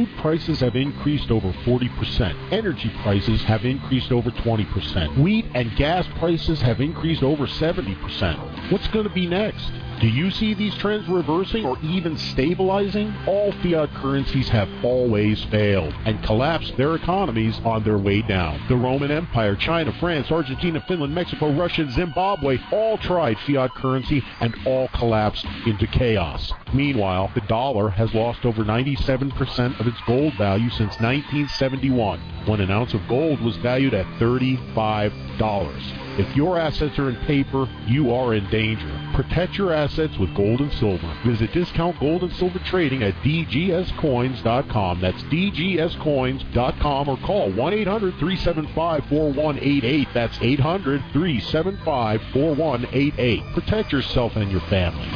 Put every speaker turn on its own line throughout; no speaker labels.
Food prices have increased over 40%. Energy prices have increased over 20%. Wheat and gas prices have increased over 70%. What's going to be next? Do you see these trends reversing or even stabilizing? All fiat currencies have always failed and collapsed their economies on their way down. The Roman Empire, China, France, Argentina, Finland, Mexico, Russia, and Zimbabwe all tried fiat currency and all collapsed into chaos. Meanwhile, the dollar has lost over 97% of its gold value since 1971, when an ounce of gold was valued at $35. If your assets are in paper, you are in danger. Protect your assets with gold and silver. Visit Discount Gold and Silver Trading at dgscoins.com. That's dgscoins.com, or call 1-800-375-4188. That's 800-375-4188. Protect yourself and your family.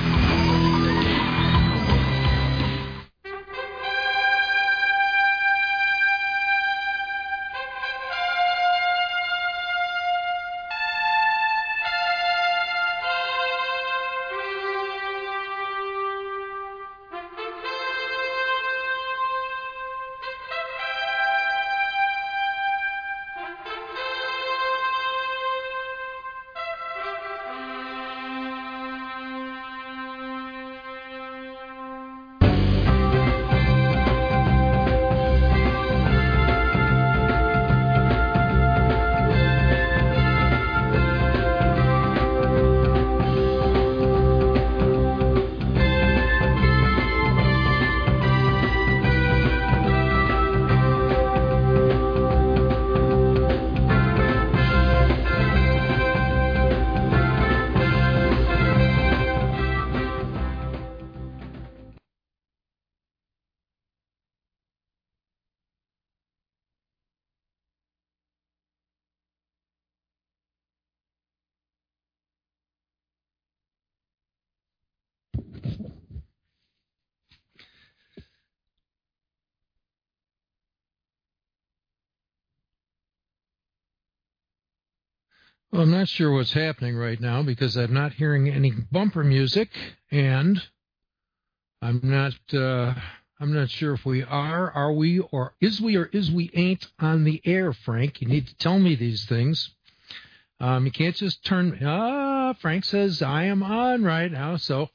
Well, I'm not sure what's happening right now because I'm not hearing any bumper music, and I'm not sure if we are we, or is we ain't on the air, Frank. You need to tell me these things. You can't just turn, Frank says I am on right now, so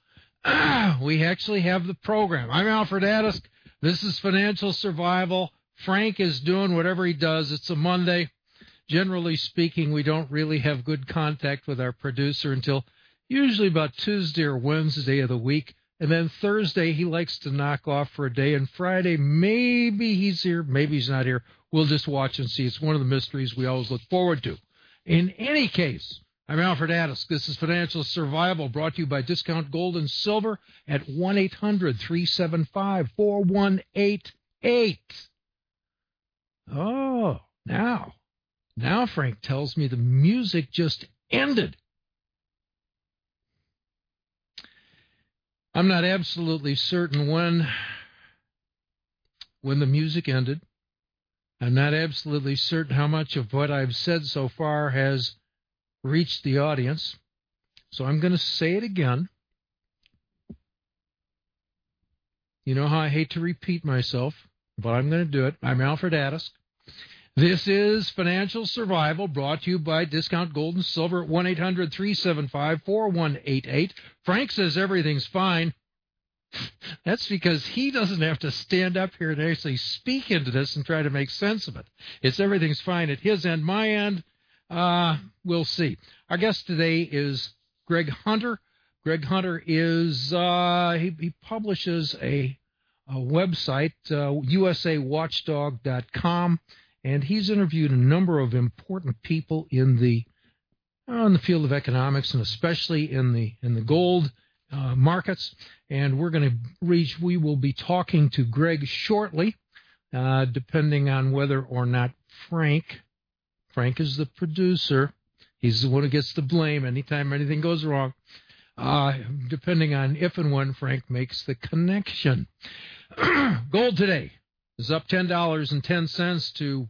we actually have the program. I'm Alfred Addisk. This is Financial Survival. Frank is doing whatever he does. It's a Monday. Generally speaking, we don't really have good contact with our producer until usually about Tuesday or Wednesday of the week. And then Thursday, he likes to knock off for a day. And Friday, maybe he's here, maybe he's not here. We'll just watch and see. It's one of the mysteries we always look forward to. In any case, I'm Alfred Addisk. This is Financial Survival, brought to you by Discount Gold and Silver at 1-800-375-4188. Oh, Now Frank tells me the music just ended. I'm not absolutely certain when the music ended. I'm not absolutely certain how much of what I've said so far has reached the audience. So I'm going to say it again. You know how I hate to repeat myself, but I'm going to do it. I'm Alfred Addisk. This is Financial Survival, brought to you by Discount Gold and Silver at 1-800-375-4188. Frank says everything's fine. That's because he doesn't have to stand up here and actually speak into this and try to make sense of it. It's everything's fine at his end. My end, we'll see. Our guest today is Greg Hunter. Greg Hunter is, he publishes a website, usawatchdog.com. And he's interviewed a number of important people in the field of economics, and especially in the gold markets. And we will be talking to Greg shortly, depending on whether or not Frank is the producer. He's the one who gets the blame anytime anything goes wrong, depending on if and when Frank makes the connection. Gold today is up $10.10 to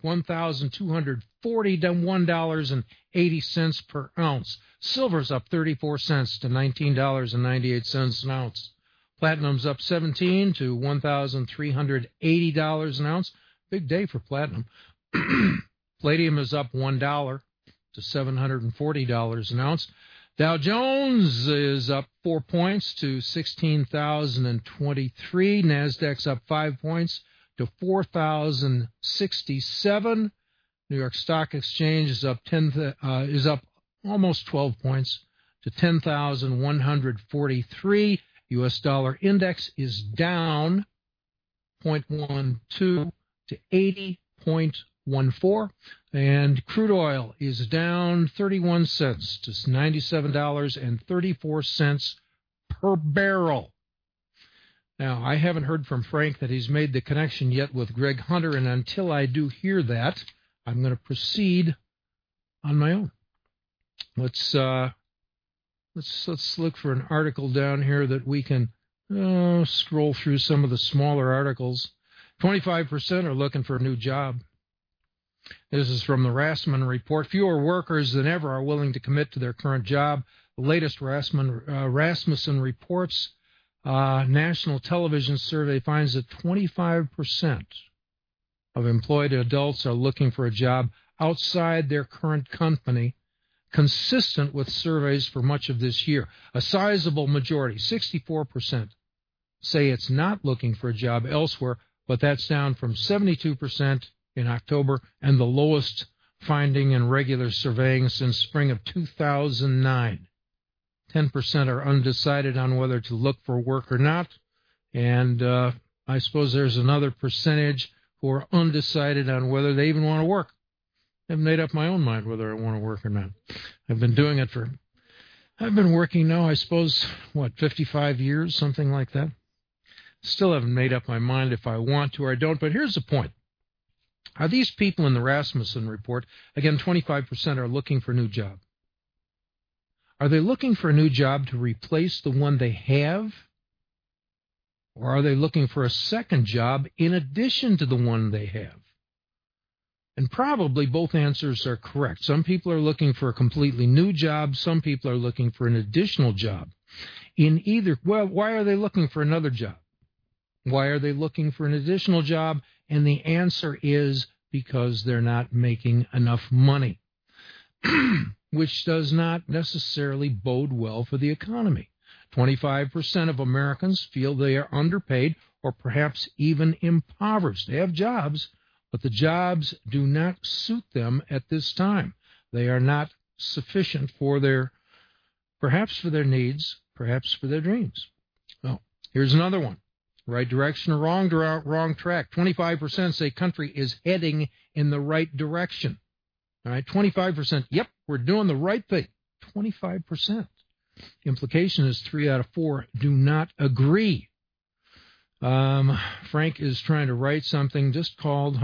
$1,241.80 per ounce. Silver's up 34 cents to $19.98 an ounce. Platinum's up 17 to $1,380 an ounce. Big day for platinum. Palladium is up $1 to $740 an ounce. Dow Jones is up 4 points to 16,023. NASDAQ's up 5 points to 4,067. New York Stock Exchange is up almost 12 points to 10,143. U.S. dollar index is down 0.12 to 80.14. And crude oil is down 31 cents to $97.34 per barrel. Now, I haven't heard from Frank that he's made the connection yet with Greg Hunter, and until I do hear that, I'm going to proceed on my own. Let's look for an article down here that we can scroll through some of the smaller articles. 25% are looking for a new job. This is from the Rasmussen Report. Fewer workers than ever are willing to commit to their current job. The latest Rasmussen Reports national television survey finds that 25% of employed adults are looking for a job outside their current company, consistent with surveys for much of this year. A sizable majority, 64%, say it's not looking for a job elsewhere, but that's down from 72% in October and the lowest finding in regular surveying since spring of 2009. 10% are undecided on whether to look for work or not, and I suppose there's another percentage who are undecided on whether they even want to work. I've made up my own mind whether I want to work or not. I've been working now, I suppose, 55 years, something like that. Still haven't made up my mind if I want to or I don't, but here's the point. Are these people in the Rasmussen Report, again, 25% are looking for a new job. Are they looking for a new job to replace the one they have? Or are they looking for a second job in addition to the one they have? And probably both answers are correct. Some people are looking for a completely new job. Some people are looking for an additional job. Why are they looking for another job? Why are they looking for an additional job? And the answer is because they're not making enough money, which does not necessarily bode well for the economy. 25% of Americans feel they are underpaid or perhaps even impoverished. They have jobs, but the jobs do not suit them at this time. They are not sufficient perhaps for their needs, perhaps for their dreams. Well, here's another one. Right direction or wrong track. 25% say country is heading in the right direction. All right, 25%, yep, we're doing the right thing. 25%. Implication is 3 out of 4 do not agree. Frank is trying to write something just called,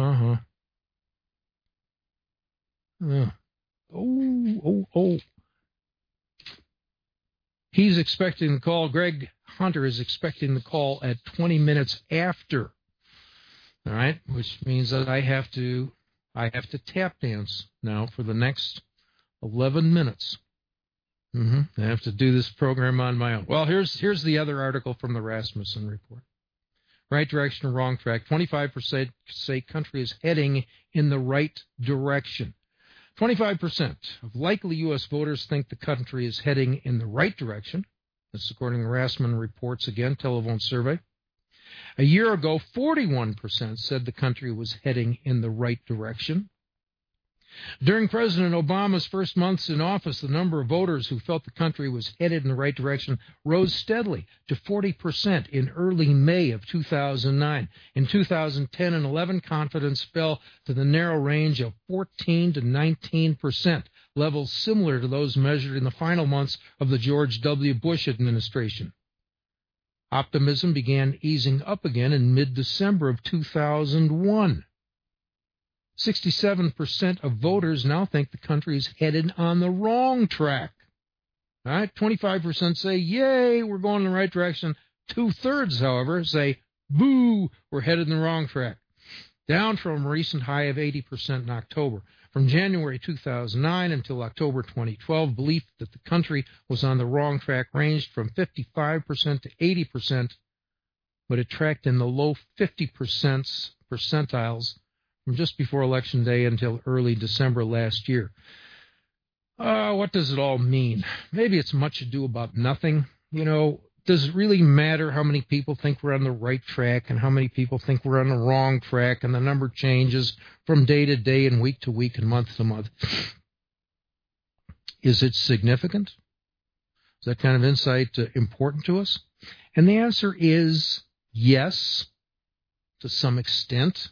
He's expecting the call. Greg Hunter is expecting the call at 20 minutes after. All right, which means that I have to tap dance now for the next 11 minutes. I have to do this program on my own. Well, here's the other article from the Rasmussen Report. Right direction or wrong track. 25% say country is heading in the right direction. 25% of likely U.S. voters think the country is heading in the right direction. That's according to Rasmussen Reports, again, telephone survey. A year ago, 41% said the country was heading in the right direction. During President Obama's first months in office, the number of voters who felt the country was headed in the right direction rose steadily to 40% in early May of 2009. In 2010 and 11, confidence fell to the narrow range of 14 to 19%, levels similar to those measured in the final months of the George W. Bush administration. Optimism began easing up again in mid-December of 2001. 67% of voters now think the country is headed on the wrong track. All right, 25% say, yay, we're going in the right direction. 2/3, however, say, boo, we're headed in the wrong track. Down from a recent high of 80% in October. From January 2009 until October 2012, belief that the country was on the wrong track ranged from 55% to 80%, but it tracked in the low 50% percentiles from just before Election Day until early December last year. What does it all mean? Maybe it's much ado about nothing. You know, does it really matter how many people think we're on the right track and how many people think we're on the wrong track, and the number changes from day to day and week to week and month to month? Is it significant? Is that kind of insight important to us? And the answer is yes, to some extent.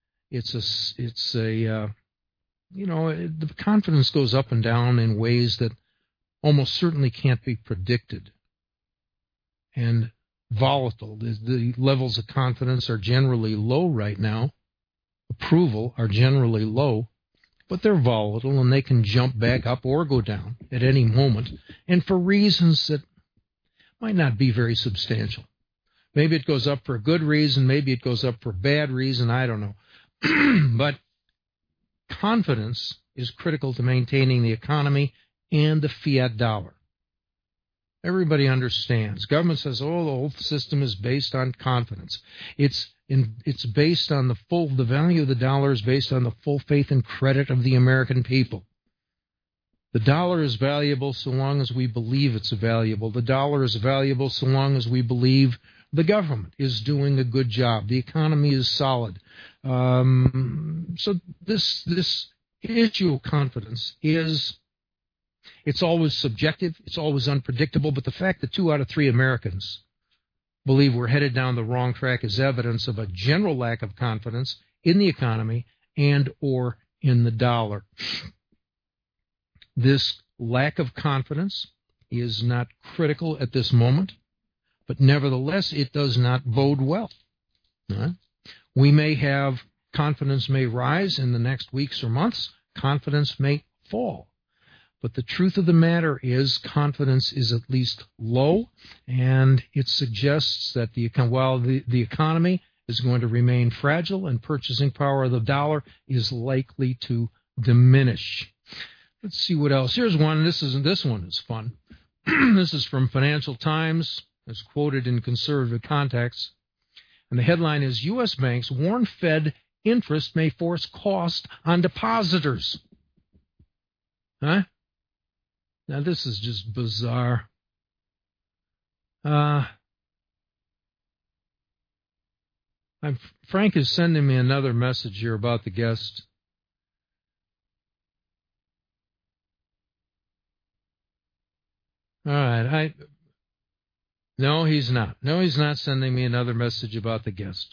The confidence goes up and down in ways that almost certainly can't be predicted and volatile. The levels of confidence are generally low right now. Approval are generally low, but they're volatile and they can jump back up or go down at any moment, and for reasons that might not be very substantial. Maybe it goes up for a good reason, maybe it goes up for a bad reason, I don't know. But confidence is critical to maintaining the economy and the fiat dollar. Everybody understands. Government says, the whole system is based on confidence. It's based on the value of the dollar is based on the full faith and credit of the American people. The dollar is valuable so long as we believe it's valuable. The dollar is valuable so long as we believe the government is doing a good job. The economy is solid. So this issue of confidence it's always subjective, it's always unpredictable, but the fact that 2 out of 3 Americans believe we're headed down the wrong track is evidence of a general lack of confidence in the economy and or in the dollar. This lack of confidence is not critical at this moment, but nevertheless, it does not bode well. Right? We may have confidence may rise in the next weeks or months. Confidence may fall. But the truth of the matter is confidence is at least low, and it suggests that while the economy is going to remain fragile and purchasing power of the dollar is likely to diminish. Let's see what else. Here's one. This one is fun. This is from Financial Times. It's quoted in conservative context. And the headline is, U.S. banks warn Fed interest may force cost on depositors. Huh? Now, this is just bizarre. Frank is sending me another message here about the guest. All right. No, he's not. No, he's not sending me another message about the guest.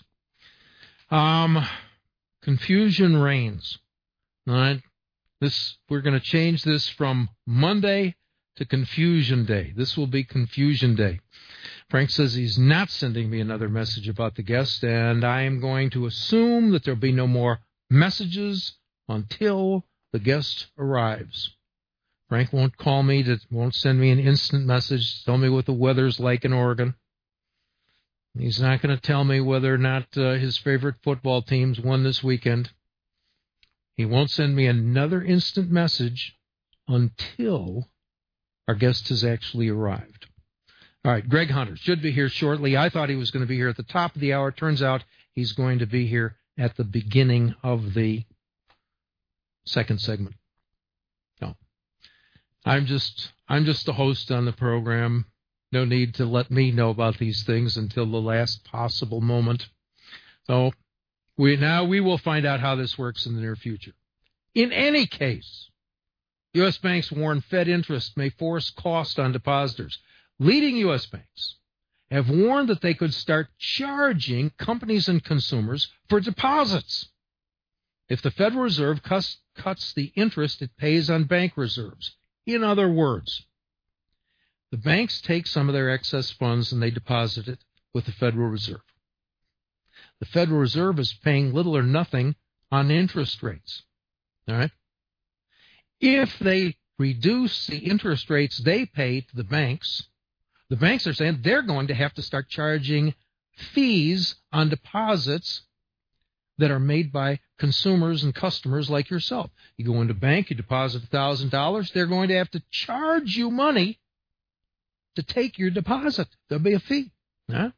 Confusion reigns. All right. We're going to change this from Monday to Confusion Day. This will be Confusion Day. Frank says he's not sending me another message about the guest, and I am going to assume that there'll be no more messages until the guest arrives. Frank won't call me, won't send me an instant message, tell me what the weather's like in Oregon. He's not going to tell me whether or not his favorite football teams won this weekend. He won't send me another instant message until our guest has actually arrived. All right, Greg Hunter should be here shortly. I thought he was going to be here at the top of the hour. Turns out he's going to be here at the beginning of the second segment. No, I'm just the host on the program. No need to let me know about these things until the last possible moment. So we will find out how this works in the near future. In any case, U.S. banks warn Fed interest may force cost on depositors. Leading U.S. banks have warned that they could start charging companies and consumers for deposits if the Federal Reserve cuts the interest it pays on bank reserves. In other words, the banks take some of their excess funds and they deposit it with the Federal Reserve. The Federal Reserve is paying little or nothing on interest rates. All right? If they reduce the interest rates they pay to the banks are saying they're going to have to start charging fees on deposits that are made by consumers and customers like yourself. You go into a bank, you deposit $1,000, they're going to have to charge you money to take your deposit. There'll be a fee. Huh?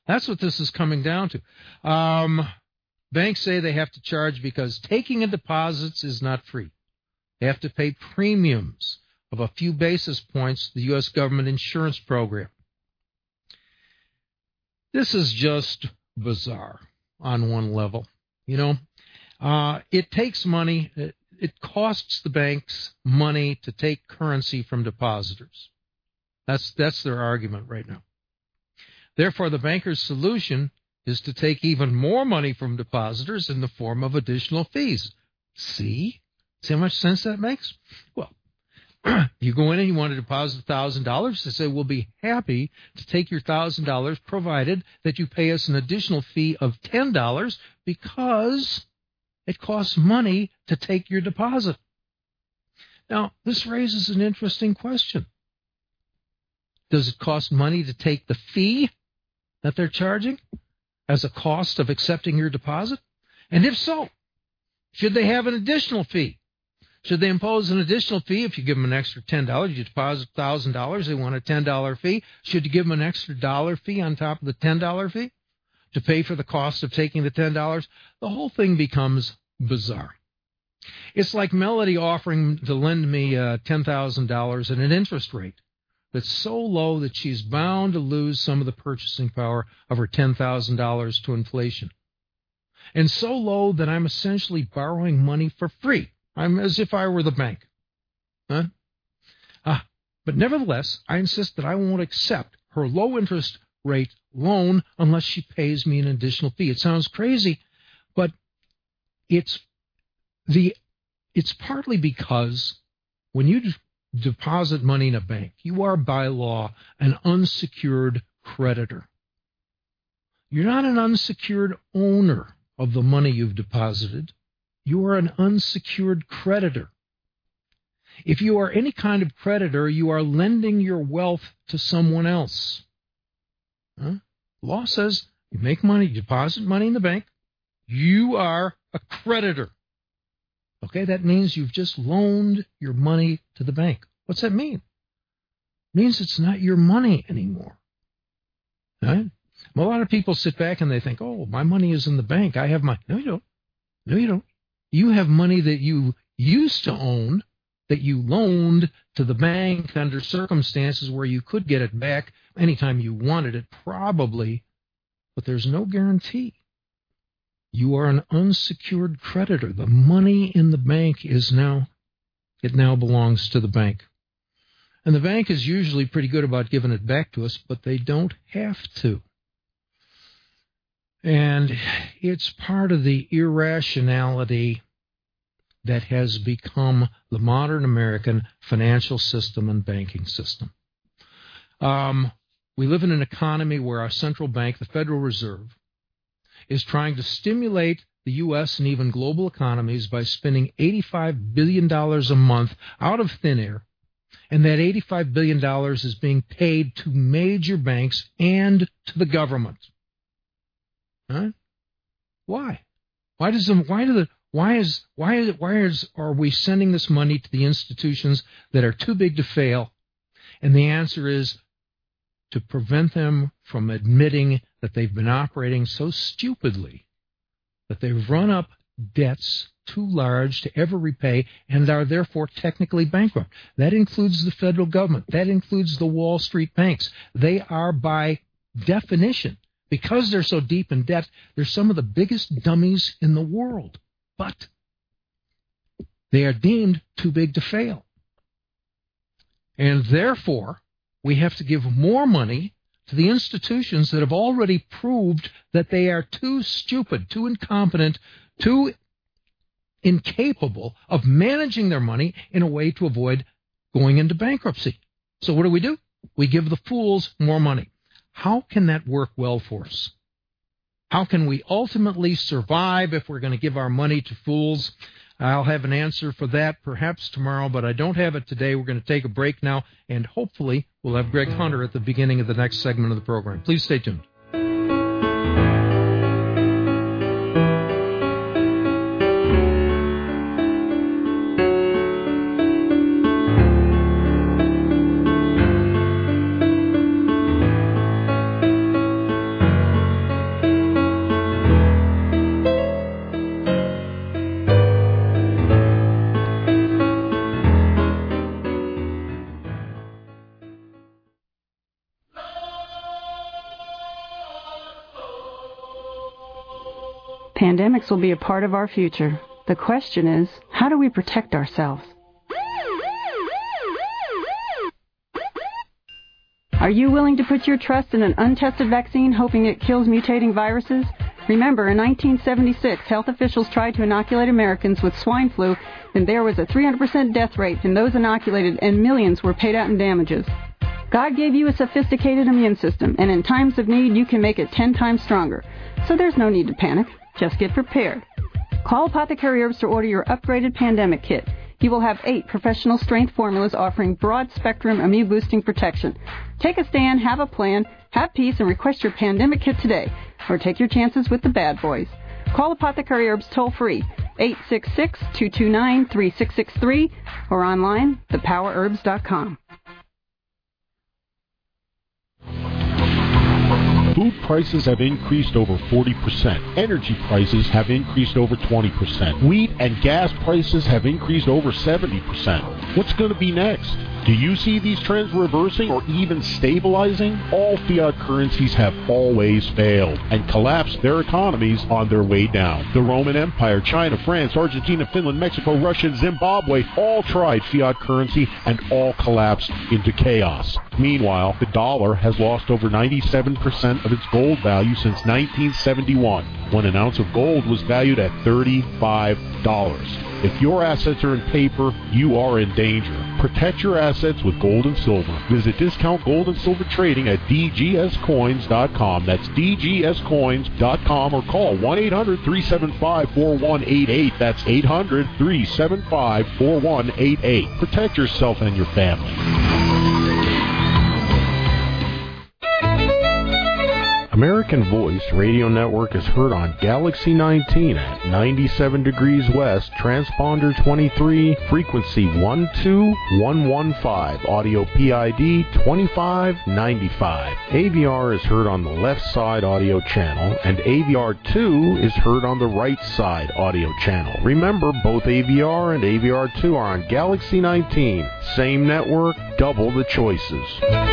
That's what this is coming down to. Banks say they have to charge because taking in deposits is not free. They have to pay premiums of a few basis points to the U.S. government insurance program. This is just bizarre on one level. It takes money. It costs the banks money to take currency from depositors. That's their argument right now. Therefore, the banker's solution is to take even more money from depositors in the form of additional fees. See how much sense that makes? Well, you go in and you want to deposit $1,000. They say, we'll be happy to take your $1,000 provided that you pay us an additional fee of $10 because it costs money to take your deposit. Now, this raises an interesting question. Does it cost money to take the fee that they're charging as a cost of accepting your deposit? And if so, should they have an additional fee? Should they impose an additional fee if you give them an extra $10? You deposit $1,000, they want a $10 fee. Should you give them an extra $1 fee on top of the $10 fee to pay for the cost of taking the $10? The whole thing becomes bizarre. It's like Melody offering to lend me $10,000 at an interest rate that's so low that she's bound to lose some of the purchasing power of her $10,000 to inflation. And so low that I'm essentially borrowing money for free. I'm as if I were the bank. But nevertheless, I insist that I won't accept her low interest rate loan unless she pays me an additional fee. It sounds crazy, but it's partly because when you deposit money in a bank, you are by law an unsecured creditor. You're not an unsecured owner of the money you've deposited. You are an unsecured creditor. If you are any kind of creditor, you are lending your wealth to someone else. Law says you make money, you deposit money in the bank, you are a creditor. Okay, that means you've just loaned your money to the bank. What's that mean? It means it's not your money anymore. Right? Well, a lot of people sit back and they think, oh, my money is in the bank. I have my... No, you don't. No, you don't. You have money that you used to own that you loaned to the bank under circumstances where you could get it back anytime you wanted it, probably, but there's no guarantee. You are an unsecured creditor. The money in the bank now belongs to the bank. And the bank is usually pretty good about giving it back to us, but they don't have to. And it's part of the irrationality that has become the modern American financial system and banking system. We live in an economy where our central bank, the Federal Reserve, is trying to stimulate the U.S. and even global economies by spending $85 billion a month out of thin air, and that $85 billion is being paid to major banks and to the government. Huh? Why? Are we sending this money to the institutions that are too big to fail? And the answer is to prevent them from admitting that they've been operating so stupidly that they've run up debts too large to ever repay and are therefore technically bankrupt. That includes the federal government. That includes the Wall Street banks. They are, by definition, because they're so deep in debt, they're some of the biggest dummies in the world. But they are deemed too big to fail. And therefore, we have to give more money to the institutions that have already proved that they are too stupid, too incompetent, too incapable of managing their money in a way to avoid going into bankruptcy. So what do? We give the fools more money. How can that work well for us? How can we ultimately survive if we're going to give our money to fools? I'll have an answer for that perhaps tomorrow, but I don't have it today. We're going to take a break now, and hopefully we'll have Greg Hunter at the beginning of the next segment of the program. Please stay tuned.
Pandemics will be a part of our future. The question is, how do we protect ourselves? Are you willing to put your trust in an untested vaccine hoping it kills mutating viruses? Remember, in 1976, health officials tried to inoculate Americans with swine flu, and there was a 300% death rate in those inoculated, and millions were paid out in damages. God gave you a sophisticated immune system, and in times of need, you can make it 10 times stronger. So there's no need to panic. Just get prepared. Call Apothecary Herbs to order your upgraded pandemic kit. You will have 8 professional strength formulas offering broad-spectrum immune-boosting protection. Take a stand, have a plan, have peace, and request your pandemic kit today. Or take your chances with the bad boys. Call Apothecary Herbs toll-free, 866-229-3663, or online, thepowerherbs.com.
Food prices have increased over 40%. Energy prices have increased over 20%. Wheat and gas prices have increased over 70%. What's going to be next? Do you see these trends reversing or even stabilizing? All fiat currencies have always failed and collapsed their economies on their way down. The Roman Empire, China, France, Argentina, Finland, Mexico, Russia, and Zimbabwe all tried fiat currency and all collapsed into chaos. Meanwhile, the dollar has lost over 97% of its gold value since 1971, when an ounce of gold was valued at $35. If your assets are in paper, you are in danger. Protect your assets with gold and silver. Visit Discount Gold and Silver Trading at dgscoins.com. That's dgscoins.com, or call 1-800-375-4188. That's 800-375-4188. Protect yourself and your family. American Voice Radio Network is heard on Galaxy 19 at 97 degrees west, transponder 23, frequency 12115, audio PID 2595. AVR is heard on the left side audio channel, and AVR2 is heard on the right side audio channel. Remember, both AVR and AVR2 are on Galaxy 19. Same network, double the choices.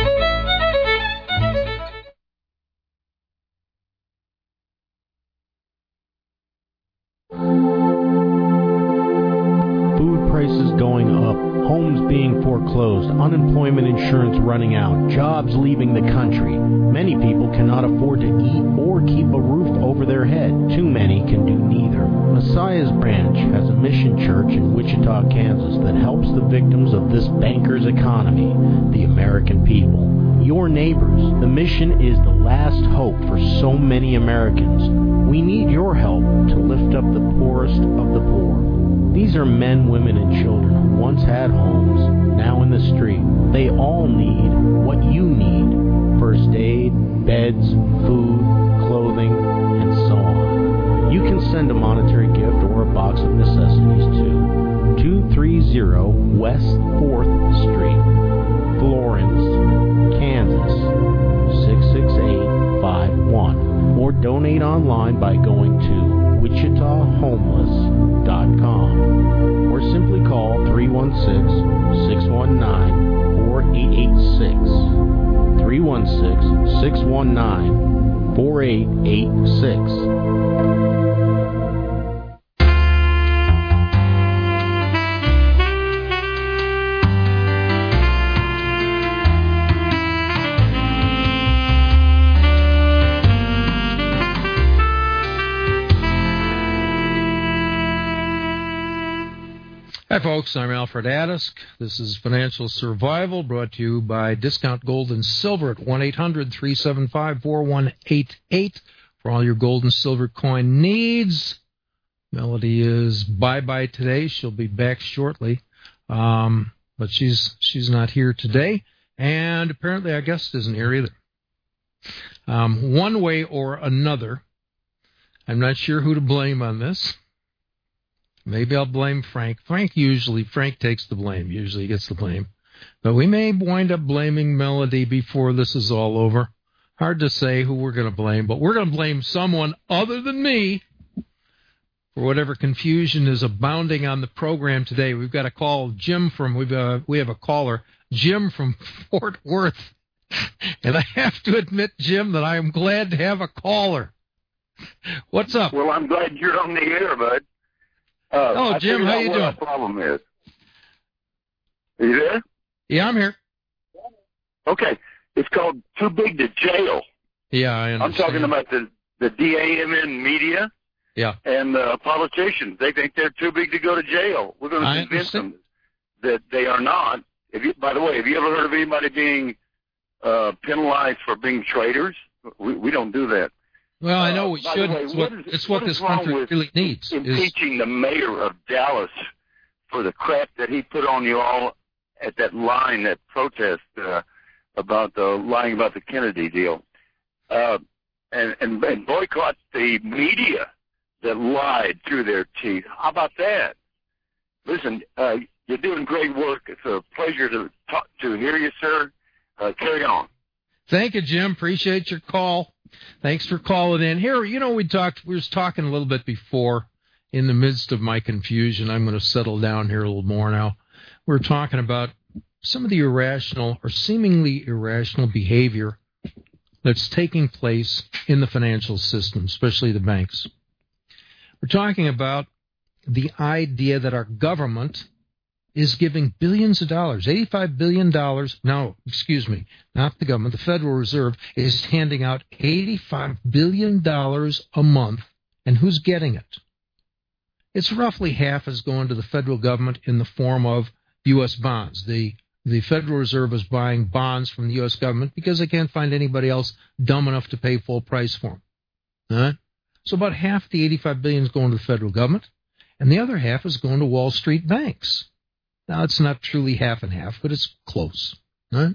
Going up, homes being foreclosed, unemployment insurance running out, jobs leaving the country. Many people cannot afford to eat or keep a roof over their head. Too many can do neither. Messiah's Branch has a mission church in Wichita, Kansas that helps the victims of this banker's economy, the American people. Your neighbors. The mission is the last hope for so many Americans. We need your help to lift up the poorest of the poor. These are men, women, and children who once had homes, now in the street. They all need what you need: first aid, beds, food, clothing, and so on. You can send a monetary gift or a box of necessities to 230 West 4th Street, Florence, Kansas, 66851. Or donate online by going to WichitaHomeless.com, or simply call 316-619-4886, 316-619-4886.
Hi, folks. I'm Alfred Adisk. This is Financial Survival, brought to you by Discount Gold and Silver at 1-800-375-4188 for all your gold and silver coin needs. Melody is bye-bye today. She'll be back shortly, but she's not here today, and apparently our guest isn't here either. One way or another, I'm not sure who to blame on this. Maybe I'll blame Frank. Frank takes the blame. Usually he gets the blame. But we may wind up blaming Melody before this is all over. Hard to say who we're going to blame, but we're going to blame someone other than me for whatever confusion is abounding on the program today. We've got a call, Jim from, we have a caller, Jim from Fort Worth. And I have to admit, Jim, that I am glad to have a caller. What's up?
Well, I'm glad you're on the air, bud.
Jim, how you doing?
What the problem is. Are you there?
Yeah, I'm here.
Okay. It's called Too Big to Jail.
Yeah, I understand.
I'm talking about the DAMN media.
Yeah.
And politicians. They think they're too big to go to jail. We're going to convince them that they are not. By the way, have you ever heard of anybody being penalized for being traitors? We don't do that.
Well, I know we should. It's what this country really needs.
Impeaching the mayor of Dallas for the crap that he put on you all at that protest about lying about the Kennedy deal, and boycott the media that lied through their teeth. How about that? Listen, you're doing great work. It's a pleasure to hear you, sir. Carry on.
Thank you, Jim. Appreciate your call. Thanks for calling in. Here, we was talking a little bit before in the midst of my confusion. I'm going to settle down here a little more now. We're talking about some of the irrational or seemingly irrational behavior that's taking place in the financial system, especially the banks. We're talking about the idea that our government is giving billions of dollars, $85 billion. No, excuse me, not the government. The Federal Reserve is handing out $85 billion a month. And who's getting it? It's roughly half is going to the federal government in the form of U.S. bonds. The Federal Reserve is buying bonds from the U.S. government because they can't find anybody else dumb enough to pay full price for them. All right? So about half the $85 billion is going to the federal government, and the other half is going to Wall Street banks. Now, it's not truly half and half, but it's close. Right?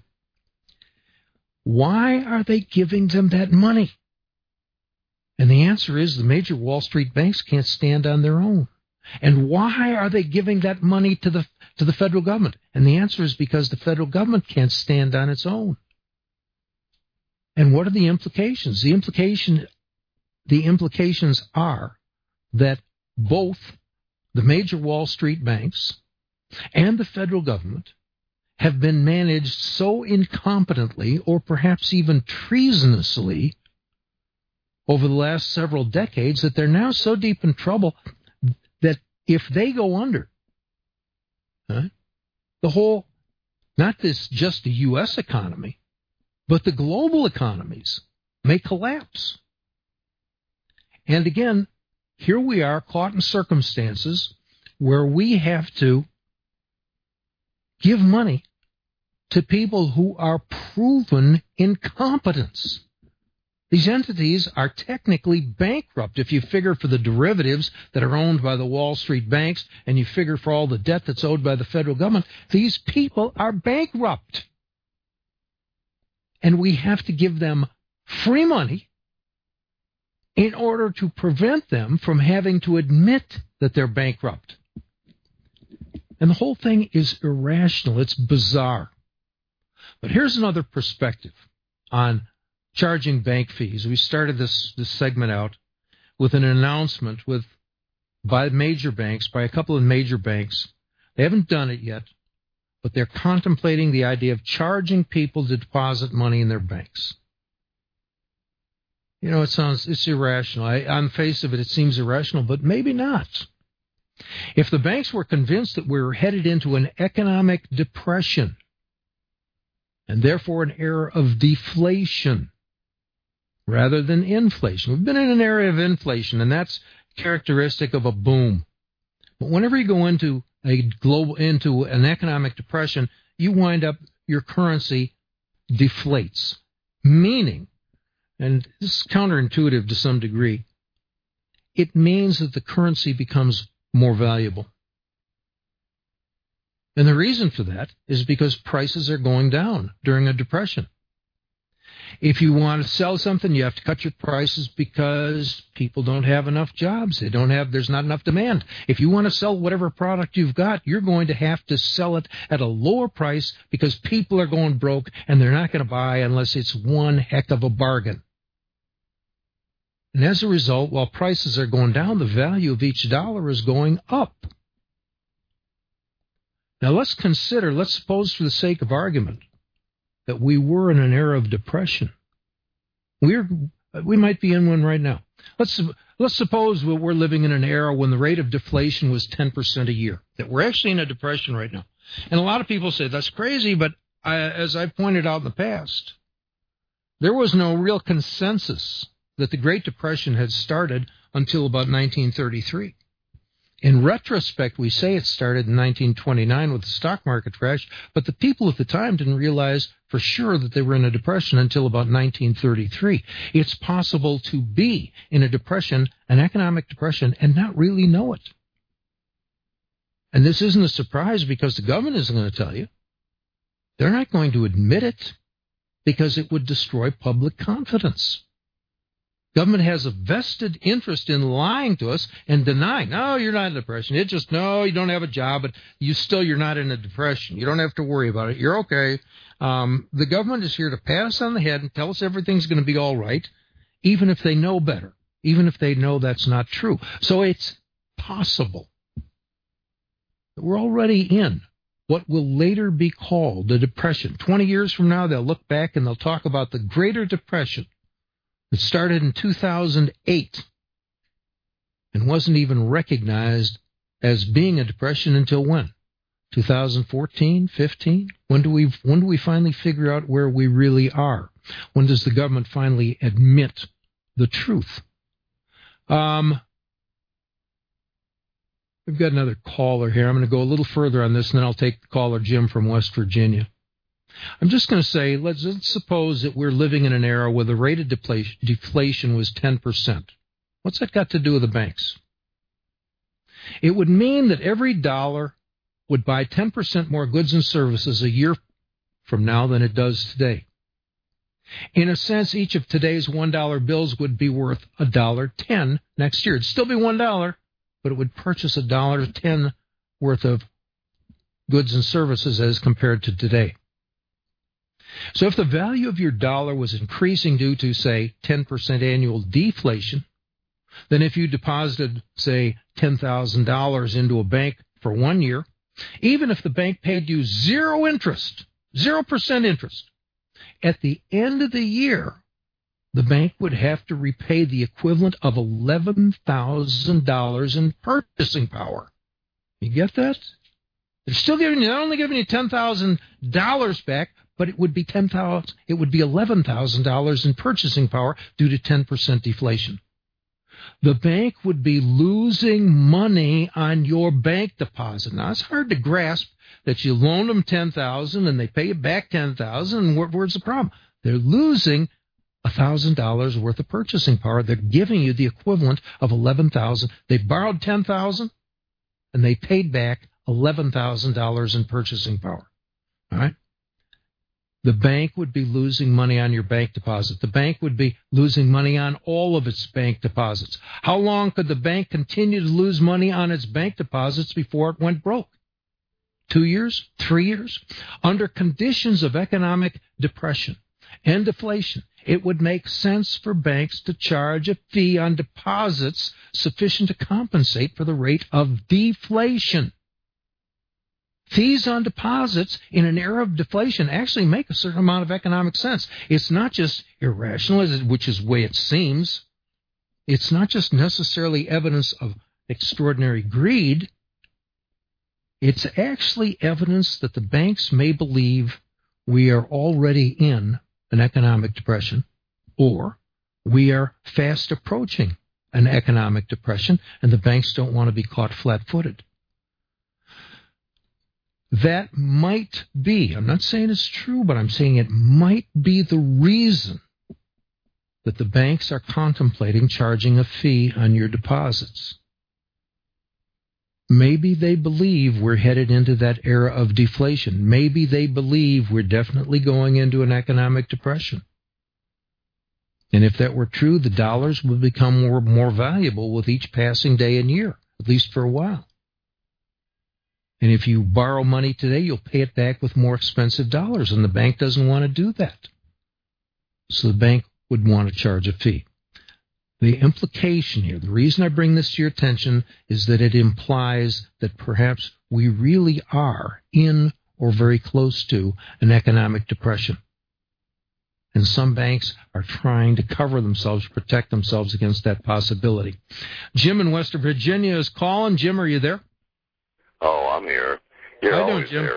Why are they giving them that money? And the answer is the major Wall Street banks can't stand on their own. And why are they giving that money to the federal government? And the answer is because the federal government can't stand on its own. And what are the implications? The implications are that both the major Wall Street banks and the federal government have been managed so incompetently or perhaps even treasonously over the last several decades that they're now so deep in trouble that if they go under, the whole, not just the U.S. economy, but the global economies may collapse. And again, here we are caught in circumstances where we have to give money to people who are proven incompetents. These entities are technically bankrupt if you figure for the derivatives that are owned by the Wall Street banks and you figure for all the debt that's owed by the federal government. These people are bankrupt. And we have to give them free money in order to prevent them from having to admit that they're bankrupt. And the whole thing is irrational. It's bizarre. But here's another perspective on charging bank fees. We started this segment out with an announcement by major banks, by a couple of major banks. They haven't done it yet, but they're contemplating the idea of charging people to deposit money in their banks. It's irrational. On the face of it, it seems irrational, but maybe not. If the banks were convinced that we're headed into an economic depression and therefore an era of deflation rather than inflation, we've been in an era of inflation, and that's characteristic of a boom. But whenever you go into an economic depression, you wind up your currency deflates, meaning, and this is counterintuitive to some degree, it means that the currency becomes more valuable. And the reason for that is because prices are going down during a depression. If you want to sell something, you have to cut your prices because people don't have enough jobs. There's not enough demand. If you want to sell whatever product you've got, you're going to have to sell it at a lower price because people are going broke and they're not going to buy unless it's one heck of a bargain. And as a result, while prices are going down, the value of each dollar is going up. Now let's suppose for the sake of argument, that we were in an era of depression. We might be in one right now. Let's suppose we're living in an era when the rate of deflation was 10% a year, that we're actually in a depression right now. And a lot of people say that's crazy, but as I pointed out in the past, there was no real consensus that the Great Depression had started until about 1933. In retrospect, we say it started in 1929 with the stock market crash, but the people at the time didn't realize for sure that they were in a depression until about 1933. It's possible to be in a depression, an economic depression, and not really know it. And this isn't a surprise because the government isn't going to tell you. They're not going to admit it because it would destroy public confidence. Government has a vested interest in lying to us and denying, no, you're not in a depression. It's just, no, you don't have a job, but you're not in a depression. You don't have to worry about it. You're okay. The government is here to pat us on the head and tell us everything's going to be all right, even if they know better, even if they know that's not true. So it's possible that we're already in what will later be called the Depression. 20 years from now, they'll look back and they'll talk about the Greater Depression. It started in 2008 and wasn't even recognized as being a depression until when? 2014, 15? When do we finally figure out where we really are? When does the government finally admit the truth? We've got another caller here. I'm going to go a little further on this, and then I'll take the caller Jim from West Virginia. I'm just going to say, let's suppose that we're living in an era where the rate of deflation was 10%. What's that got to do with the banks? It would mean that every dollar would buy 10% more goods and services a year from now than it does today. In a sense, each of today's $1 bills would be worth $1.10 next year. It'd still be $1, but it would purchase $1.10 worth of goods and services as compared to today. So if the value of your dollar was increasing due to, say, 10% annual deflation, then if you deposited, say, $10,000 into a bank for 1 year, even if the bank paid you 0% interest, at the end of the year, the bank would have to repay the equivalent of $11,000 in purchasing power. You get that? They're still not only giving you $10,000 back, but it would be $11,000 in purchasing power due to 10% deflation. The bank would be losing money on your bank deposit. Now, it's hard to grasp that you loan them $10,000 and they pay you back $10,000. And where's the problem? They're losing $1,000 worth of purchasing power. They're giving you the equivalent of $11,000. They borrowed $10,000 and they paid back $11,000 in purchasing power. All right? The bank would be losing money on your bank deposit. The bank would be losing money on all of its bank deposits. How long could the bank continue to lose money on its bank deposits before it went broke? 2 years? 3 years? Under conditions of economic depression and deflation, it would make sense for banks to charge a fee on deposits sufficient to compensate for the rate of deflation. Fees on deposits in an era of deflation actually make a certain amount of economic sense. It's not just irrational, which is the way it seems. It's not just necessarily evidence of extraordinary greed. It's actually evidence that the banks may believe we are already in an economic depression, or we are fast approaching an economic depression, and the banks don't want to be caught flat-footed. That might be, I'm not saying it's true, but I'm saying it might be the reason that the banks are contemplating charging a fee on your deposits. Maybe they believe we're headed into that era of deflation. Maybe they believe we're definitely going into an economic depression. And if that were true, the dollars would become more valuable with each passing day and year, at least for a while. And if you borrow money today, you'll pay it back with more expensive dollars, and the bank doesn't want to do that. So the bank would want to charge a fee. The implication here, the reason I bring this to your attention, is that it implies that perhaps we really are in or very close to an economic depression. And some banks are trying to cover themselves, protect themselves against that possibility. Jim in West Virginia is calling. Jim, are you there?
Oh, I'm here. You're always there.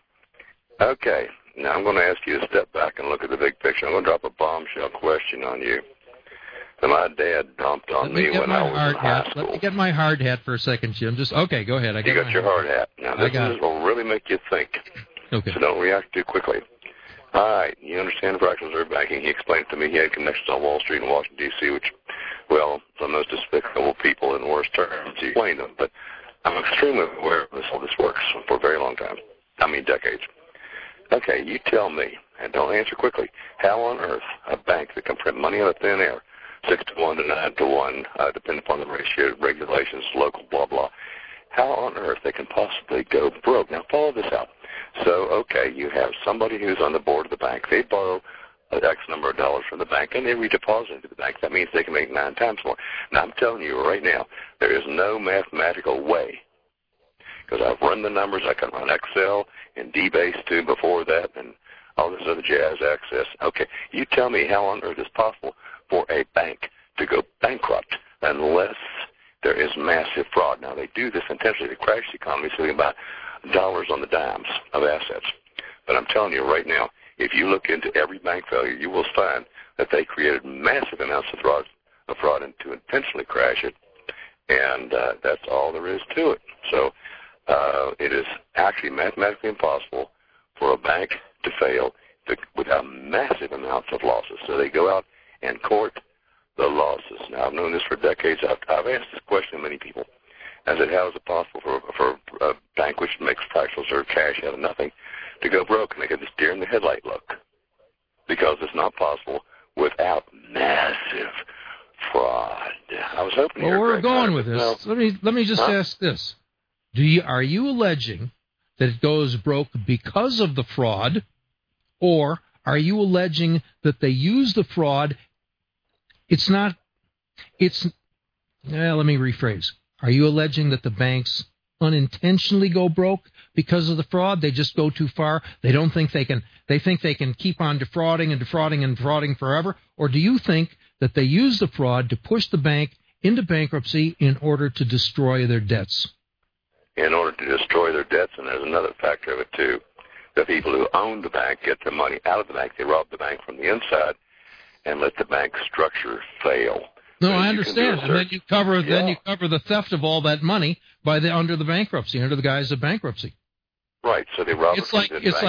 Okay. Now I'm going to ask you to step back and look at the big picture. I'm going to drop a bombshell question on you that my dad dumped on me when I was in high school.
Let me get my hard hat for a second, Jim. Okay, go ahead.
You got your hard hat. Now, this will really make you think.
Okay.
So don't react too quickly. All right, you understand fractional reserve banking. He explained to me he had connections on Wall Street in Washington, D.C., which, well, the most despicable people in worst terms. He explained them, but I'm extremely aware of how this works for a very long time. I mean, decades. Okay, you tell me, and don't answer quickly, how on earth a bank that can print money out of thin air, 6 to 1 to 9 to 1, depending upon the ratio, regulations, local, blah, blah, how on earth they can possibly go broke? Now, follow this out. So, okay, you have somebody who's on the board of the bank. They borrow X number of dollars from the bank, and they redeposit it to the bank. That means they can make 9 times more. Now, I'm telling you right now, there is no mathematical way, because I've run the numbers. I can run Excel and DBase, too, before that, and all this other jazz access. Okay, you tell me how on earth it's possible for a bank to go bankrupt unless there is massive fraud. Now, they do this intentionally to crash the economy so they can buy dollars on the dimes of assets. But I'm telling you right now, if you look into every bank failure, you will find that they created massive amounts of fraud and to intentionally crash it, and that's all there is to it. So it is actually mathematically impossible for a bank to fail without massive amounts of losses. So they go out and court the losses. Now, I've known this for decades. I've asked this question to many people. I said, how is it possible for a bank which makes fractional reserve cash out of nothing to go broke? And they get this deer in the headlight look. Because it's not possible without massive fraud. I was hoping.
Well, we're going with this. No. Let me just ask this: are you alleging that it goes broke because of the fraud, or are you alleging that they use the fraud? Let me rephrase. Are you alleging that the banks unintentionally go broke because of the fraud? They just go too far. They think they can keep on defrauding and defrauding and defrauding forever? Or do you think that they use the fraud to push the bank into bankruptcy in order to destroy their debts?
In order to destroy their debts, and there's another factor of it too. The people who own the bank get their money out of the bank. They rob the bank from the inside and let the bank structure fail.
No, I understand. And then you cover the theft of all that money under the bankruptcy, under the guise of bankruptcy.
Right. So they rob
it's like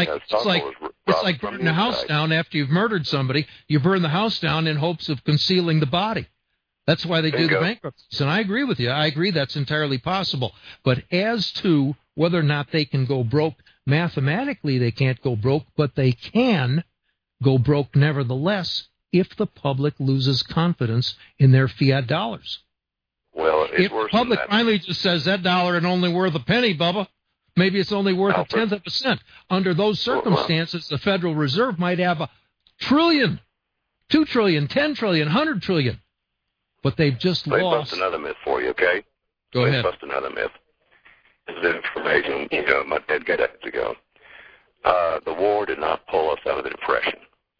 burning the house down after you've murdered somebody. You burn the house down in hopes of concealing the body. That's why they do the bankruptcies. And I agree with you. I agree that's entirely possible. But as to whether or not they can go broke, mathematically they can't go broke, but they can go broke nevertheless if the public loses confidence in their fiat dollars.
Well,
if the public finally just says that dollar ain't only worth a penny, Bubba, maybe it's only worth a tenth of a cent. Under those circumstances, the Federal Reserve might have $1 trillion, $2 trillion, $10 trillion, $100 trillion. But they've just lost.
Let me bust another myth for you, okay?
Go ahead.
Bust another myth. This is information, my dad got decades ago. The war did not pull us out of the Depression.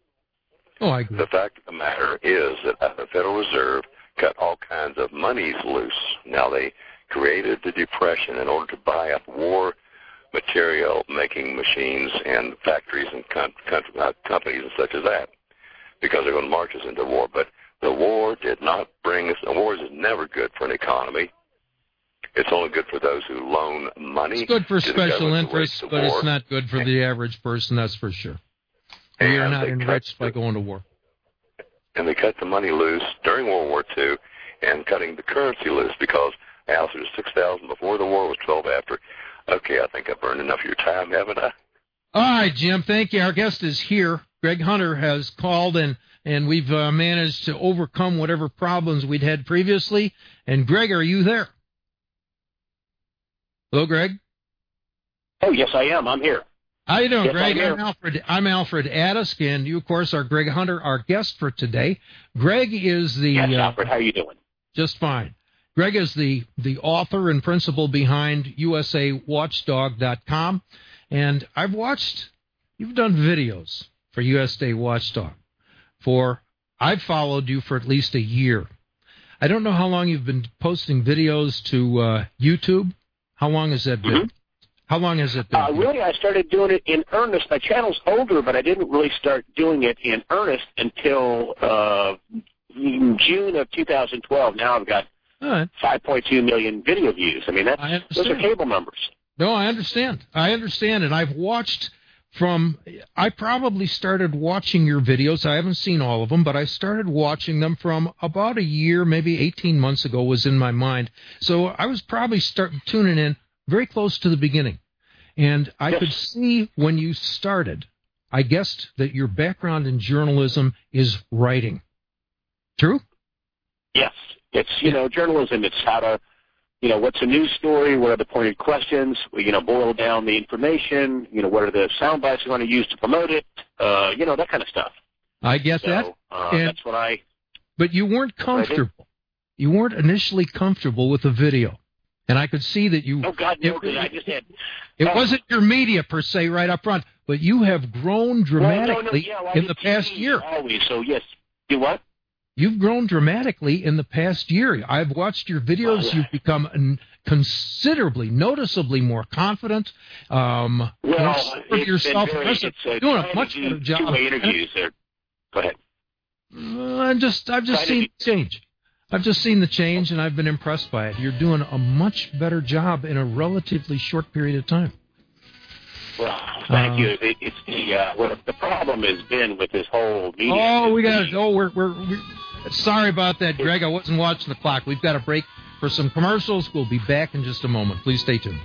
Oh, I agree.
The fact of the matter is that the Federal Reserve cut all kinds of monies loose. Now, they created the Depression in order to buy up war material making machines and factories and companies and such as that, because they're going to march us into war. But the war did not bring us. War is never good for an economy. It's only good for those who loan money.
It's good for special interests, but it's not good for the average person, that's for sure. We are not enriched by going to war.
And they cut the money loose during World War II and cutting the currency loose because ounces was 6,000 before the war, was 12 after. Okay, I think I've burned enough of your time, haven't I?
All right, Jim, thank you. Our guest is here. Greg Hunter has called, and we've managed to overcome whatever problems we'd had previously. And, Greg, are you there? Hello, Greg?
Oh, yes, I am. I'm here.
How you doing,
yes,
Greg? I'm Alfred Adisk, and you, of course, are Greg Hunter, our guest for today. Greg is the...
Yes, Alfred, how are you doing?
Just fine. Greg is the author and principal behind USAWatchdog.com, and I've watched... You've done videos for USA Watchdog. I've followed you for at least a year. I don't know how long you've been posting videos to YouTube. How long has that been? How long has it been?
Really, I started doing it in earnest. My channel's older, but I didn't really start doing it in earnest until June of 2012. Now I've got 5.2 million video views. I mean, those are cable numbers.
No, I understand. And I've watched I probably started watching your videos. I haven't seen all of them, but I started watching them from about a year, maybe 18 months ago was in my mind. So I was probably tuning in very close to the beginning. And I could see when you started, I guessed that your background in journalism is writing. True?
Yes. It's, journalism. It's how to, what's a news story? What are the pointed questions? Boil down the information. What are the sound bites you want to use to promote it? That kind of stuff.
I get that.
That's what
But you weren't comfortable. You weren't initially comfortable with the video. And I could see that you...
Oh, God, no, I just had...
It wasn't your media, per se, right up front, but you have grown dramatically in the past year.
Always, so yes. You what?
You've grown dramatically in the past year. I've watched your videos. You've become considerably, noticeably more confident. Yourself. Doing a much better job.
Two-way interviews there. Go ahead.
I've just seen the change. I've just seen the change, and I've been impressed by it. You're doing a much better job in a relatively short period of time.
Well, thank you. It's the problem has been with this whole media.
We're sorry about that, Greg. I wasn't watching the clock. We've got a break for some commercials. We'll be back in just a moment. Please stay tuned.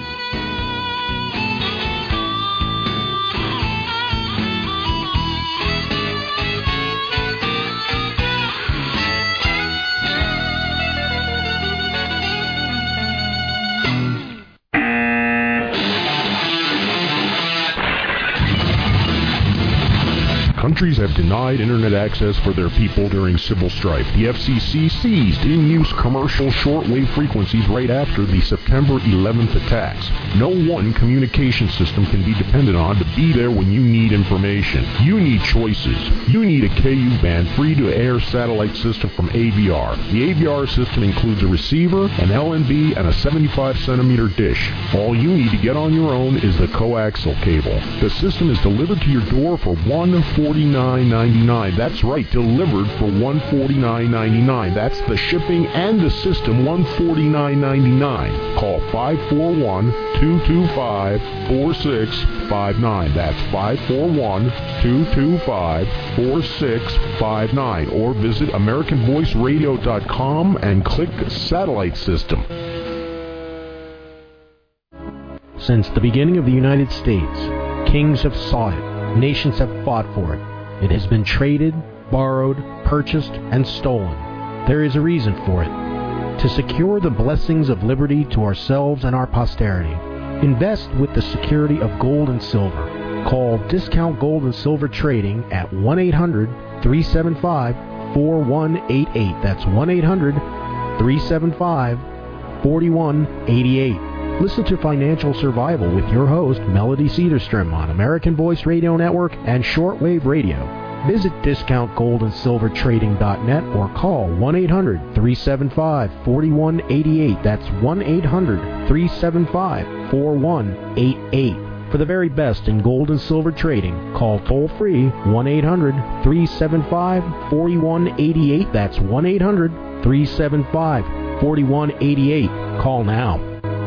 Countries have denied Internet access for their people during civil strife. The FCC seized in-use commercial shortwave frequencies right after the September 11th attacks. No one communication system can be depended on to be there when you need information. You need choices. You need a KU-band free-to-air satellite system from AVR. The AVR system includes a receiver, an LNB, and a 75-centimeter dish. All you need to get on your own is the coaxial cable. The system is delivered to your door for $149.99. That's right, delivered for $149.99. That's the shipping and the system, $149.99. Call 541-225-4659. That's 541-225-4659. Or visit AmericanVoiceRadio.com and click Satellite System.
Since the beginning of the United States, kings have sought it. Nations have fought for it. It has been traded, borrowed, purchased, and stolen. There is a reason for it. To secure the blessings of liberty to ourselves and our posterity, invest with the security of gold and silver. Call Discount Gold and Silver Trading at 1-800-375-4188. That's 1-800-375-4188. Listen to Financial Survival with your host, Melody Cedarstrom, on American Voice Radio Network and Shortwave Radio. Visit DiscountGoldandSilverTrading.net or call 1-800-375-4188. That's 1-800-375-4188. For the very best in gold and silver trading, call toll-free 1-800-375-4188. That's 1-800-375-4188. Call now.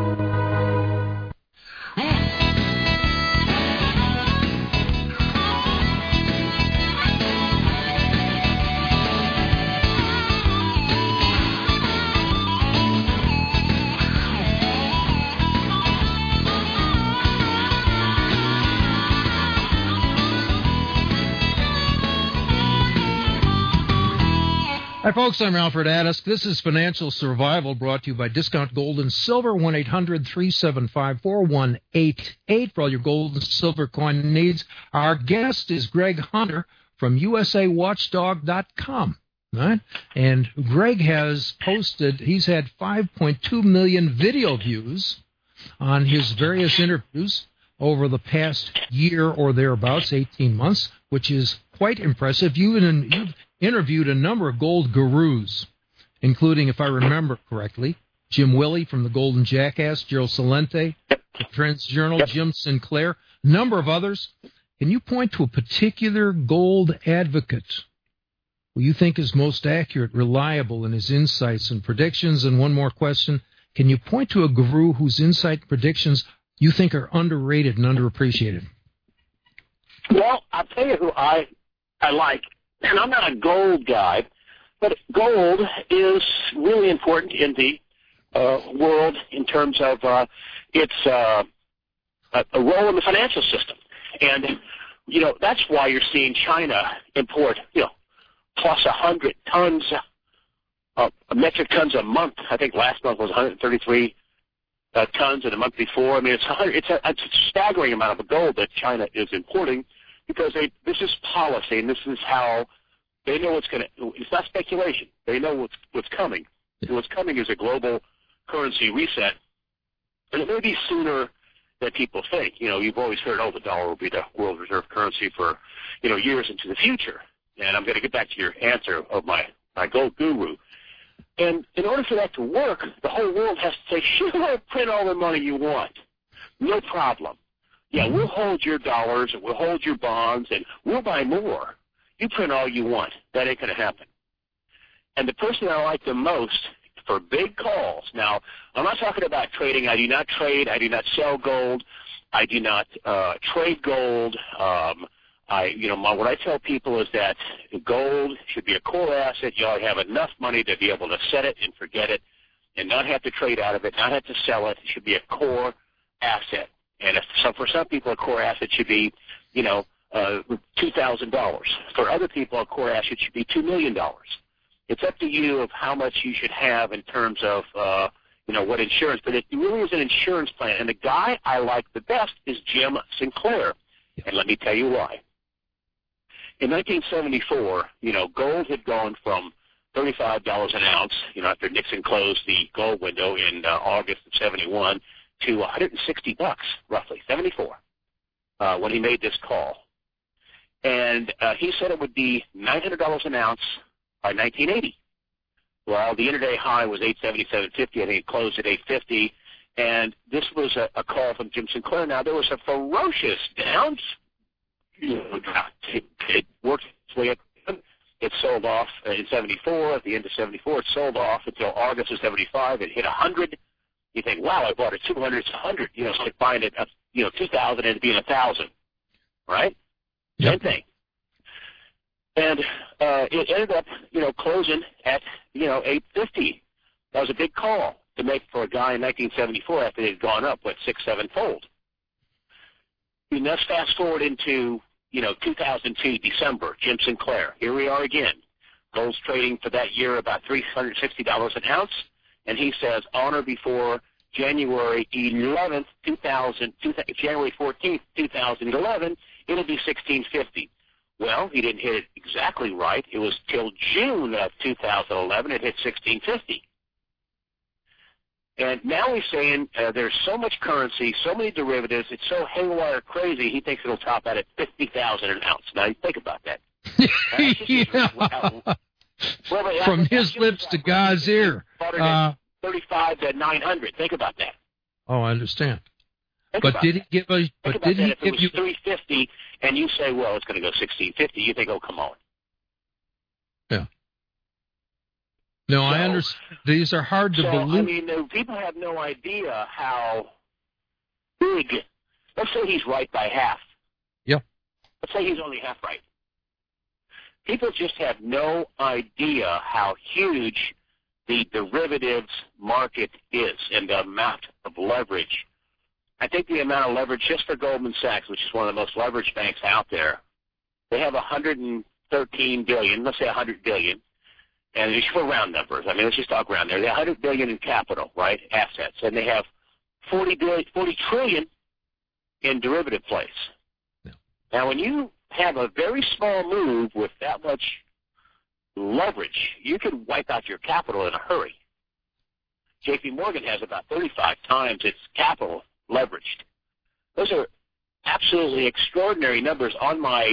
Hi, folks. I'm Alfred Addisk. This is Financial Survival, brought to you by Discount Gold and Silver, 1-800-375-4188 for all your gold and silver coin needs. Our guest is Greg Hunter from USAWatchdog.com. Right? And Greg has posted, he's had 5.2 million video views on his various interviews over the past year or thereabouts, 18 months, which is quite impressive. You've interviewed a number of gold gurus, including, if I remember correctly, Jim Willey from the Golden Jackass, Gerald Celente, the Trends Journal, Jim Sinclair, a number of others. Can you point to a particular gold advocate who you think is most accurate, reliable in his insights and predictions? And one more question. Can you point to a guru whose insight and predictions you think are underrated and underappreciated?
Well, I'll tell you who I like, and I'm not a gold guy, but gold is really important in the world in terms of its a role in the financial system. And, that's why you're seeing China import, plus 100 tons, metric tons a month. I think last month was 133 tons, and the month before. I mean, it's a staggering amount of gold that China is importing because this is policy, and this is how they know it's going to. It's not speculation. They know what's coming. And what's coming is a global currency reset, and it may be sooner than people think. You've always heard, the dollar will be the world reserve currency for, years into the future. And I'm going to get back to your answer of my gold guru. And in order for that to work, the whole world has to say, sure, print all the money you want. No problem. Yeah, we'll hold your dollars and we'll hold your bonds and we'll buy more. You print all you want. That ain't going to happen. And the person I like the most for big calls. Now, I'm not talking about trading. I do not trade. I do not sell gold. I do not trade gold. What I tell people is that gold should be a core asset. You ought to have enough money to be able to set it and forget it and not have to trade out of it, not have to sell it. It should be a core asset. And for some people, a core asset should be, $2,000. For other people, a core asset should be $2 million. It's up to you of how much you should have in terms of, what insurance. But it really is an insurance plan. And the guy I like the best is Jim Sinclair. And let me tell you why. In 1974, gold had gone from $35 an ounce, after Nixon closed the gold window in August of 71, to $160, roughly, 74, when he made this call. And he said it would be $900 an ounce by 1980. Well, the intraday high was $877.50. I think it closed at $850. And this was a call from Jim Sinclair. Now, there was a ferocious down. It worked its way up. It sold off in 74. At the end of 74, it sold off until August of 75. It hit 100. You think, wow, I bought it 200. It's 100. It's like buying it, 2,000 and it being 1,000. Right? Yep. Same thing. And it ended up, closing at, $850. That was a big call to make for a guy in 1974 after it had gone up, 6-7-fold. And let's fast forward into, 2002, December, Jim Sinclair. Here we are again. Gold's trading for that year about $360 an ounce, and he says on or before January 11th, January 14th, 2011, it'll be $1,650. Well, he didn't hit it exactly right. It was till June of 2011 it hit $1,650. And now he's saying there's so much currency, so many derivatives, it's so haywire crazy, he thinks it'll top out at $50,000 an ounce. Now, you think about that.
From his lips to God's ear.
35 to 900. Think about that.
Oh, I understand. But did he give a? But did he give you
350? And you say, well, it's going to go 1650. You think, oh, come on.
Yeah. No, I understand. These are hard to believe.
I mean, people have no idea how big. Let's say he's right by half.
Yeah.
Let's say he's only half right. People just have no idea how huge the derivatives market is and the amount of leverage. I think the amount of leverage just for Goldman Sachs, which is one of the most leveraged banks out there, they have $113 billion, let's say $100 billion, and just for round numbers. I mean, let's just talk round there. They have $100 billion in capital, right, assets, and they have $40 trillion in derivative plays. Yeah. Now, when you have a very small move with that much leverage, you can wipe out your capital in a hurry. J.P. Morgan has about 35 times its capital leveraged. Those are absolutely extraordinary numbers. On my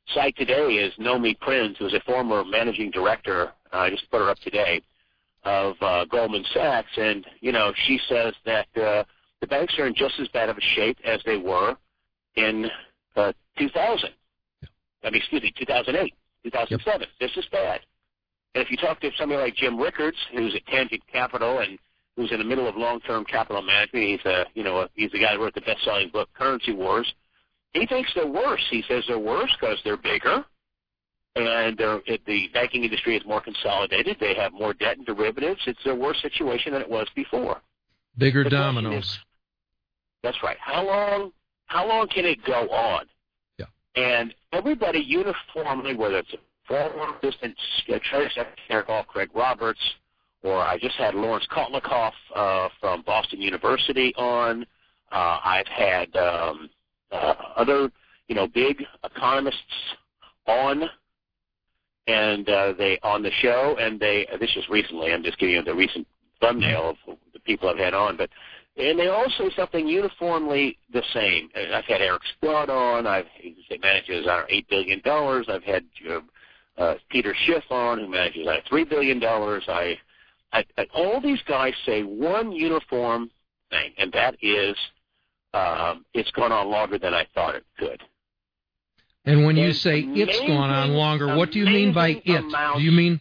cite today is Nomi Prinz, who is a former managing director. I just put her up today, of Goldman Sachs, and she says that the banks are in just as bad of a shape as they were in 2000. 2008, 2007. Yep. This is bad. And if you talk to somebody like Jim Rickards, who's at Tangent Capital and who's in the middle of long-term capital management, he's the guy who wrote the best-selling book Currency Wars. He thinks they're worse. He says they're worse because they're bigger, and the banking industry is more consolidated. They have more debt and derivatives. It's a worse situation than it was before.
Bigger dominoes.
That's right. How long can it go on?
Yeah. And
everybody uniformly, whether it's a former assistant Treasury Secretary called Craig Roberts, or I just had Lawrence Kotlikoff from Boston University on. I've had other, big economists on, and they on the show, and this is recently. I'm just giving you the recent thumbnail of the people I've had on, and they all say something uniformly the same. I've had Eric Scott on. He manages $8 billion. I've had Peter Schiff on, who manages $3 billion. All these guys say one uniform thing, and that is it's gone on longer than I thought it could.
And when you say it's gone on longer, what do you mean by it? Do you mean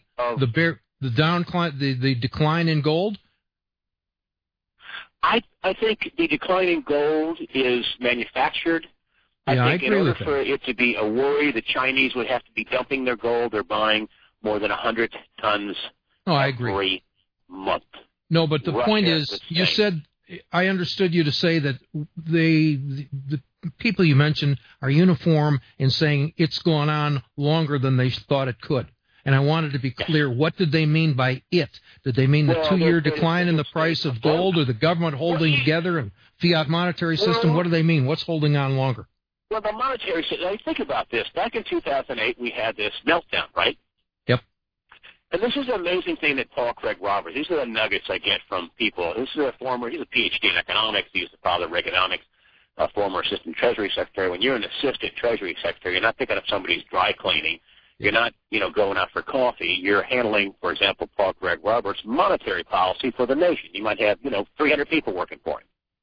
the decline in gold?
I think the decline in gold is manufactured.
I
think in order for it to be a worry, the Chinese would have to be dumping their gold. They're buying more than 100 tons every month.
No, but the point is, you said, I understood you to say that the people you mentioned are uniform in saying it's gone on longer than they thought it could. And I wanted to be clear, what did they mean by it? Did they mean the 2-year decline in the price of gold, or the government holding together and fiat monetary system? What do they mean? What's holding on longer?
Well, the monetary system, think about this. Back in 2008, we had this meltdown, right?
Yep.
And this is an amazing thing that Paul Craig Roberts, these are the nuggets I get from people. He's a PhD in economics. He was the father of Reaganomics, a former assistant Treasury Secretary. When you're an assistant Treasury Secretary, you're not picking up somebody's dry cleaning. You're not, going out for coffee. You're handling, for example, Paul Craig Roberts' monetary policy for the nation. You might have, 300 people working for him.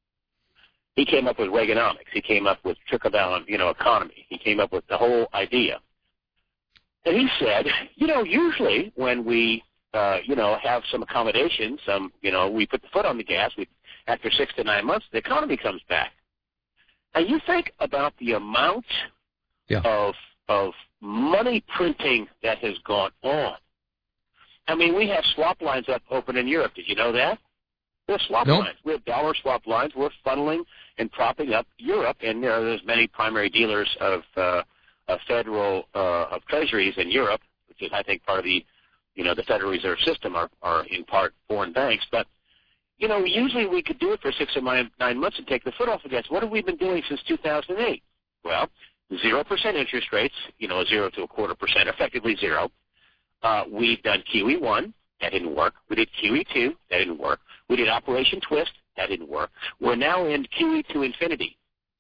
He came up with Reaganomics. He came up with trickle-down, economy. He came up with the whole idea. And he said, usually when we, have some accommodation, we put the foot on the gas, after 6 to 9 months, the economy comes back. And you think about the amount of money printing that has gone on. I mean, we have swap lines open in Europe. Did you know that? We have swap lines. We have dollar swap lines. We're funneling and propping up Europe, and there's many primary dealers of federal of treasuries in Europe, which is, I think, part of the Federal Reserve System are in part foreign banks. But usually we could do it for 6 or 9 months and take the foot off the gas. What have we been doing since 2008? Well, 0% interest rates, 0 to 0.25%, effectively zero. We've done QE1, that didn't work. We did QE2, that didn't work. We did Operation Twist, that didn't work. We're now in QE to infinity.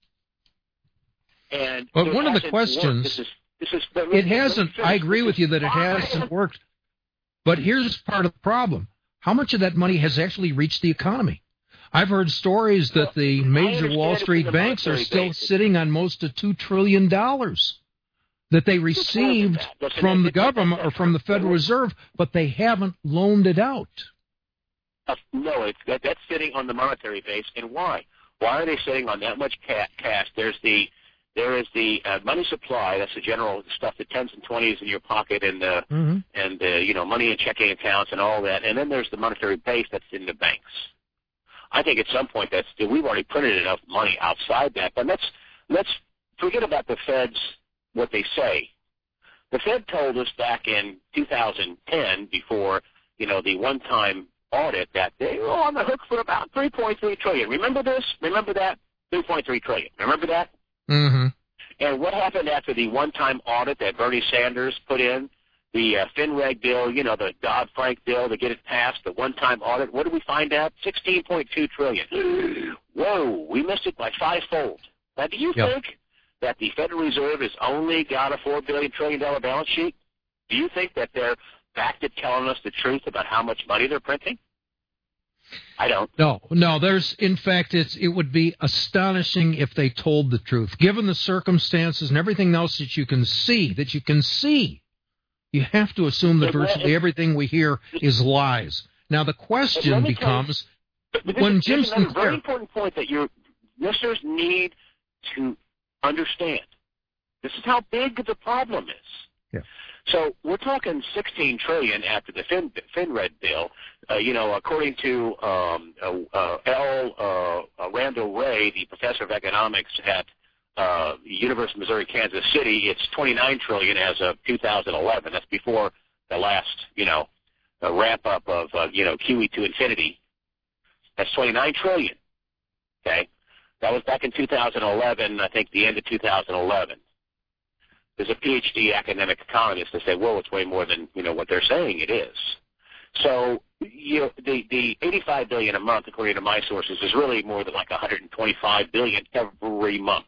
But one of the questions, it hasn't, I agree with you that it hasn't worked. But here's part of the problem. How much of that money has actually reached the economy? I've heard stories that the major Wall Street banks are still sitting on most of $2 trillion that they received from the government or from the Federal Reserve, but they haven't loaned it out.
No, that's sitting on the monetary base. And why? Why are they sitting on that much cash? There is the money supply. That's the general stuff, the 10s and 20s in your pocket, and money in checking accounts and all that. And then there's the monetary base that's in the banks. I think at some point we've already printed enough money outside that. But let's forget about the Fed's what they say. The Fed told us back in 2010, before the one-time audit, that they were on the hook for about $3.3 trillion. Remember this? Remember that? $3.3 trillion. Remember that?
Mm-hmm.
And what happened after the one-time audit that Bernie Sanders put in? The FinReg bill, the Dodd-Frank bill to get it passed, the one-time audit. What did we find out? $16.2 trillion. Whoa, we missed it by 5-fold. Now, do you think that the Federal Reserve has only got a $4 trillion balance sheet? Do you think that they're back to telling us the truth about how much money they're printing? I don't.
No. In fact, it would be astonishing if they told the truth. Given the circumstances and everything else that you can see, you have to assume that virtually everything we hear is lies. Now, the question becomes, when Jim Sinclair...
This is a very important point that your listeners need to understand. This is how big the problem is.
Yeah.
So we're talking $16 trillion after the FinRed bill. According to L. Randall Ray, the professor of economics at University of Missouri, Kansas City, it's $29 trillion as of 2011. That's before the last, ramp up of QE to infinity. That's $29 trillion. Okay, that was back in 2011. I think the end of 2011. There's a PhD academic economist that said, "Well, it's way more than what they're saying it is." So the $85 billion a month, according to my sources, is really more than like $125 billion every month.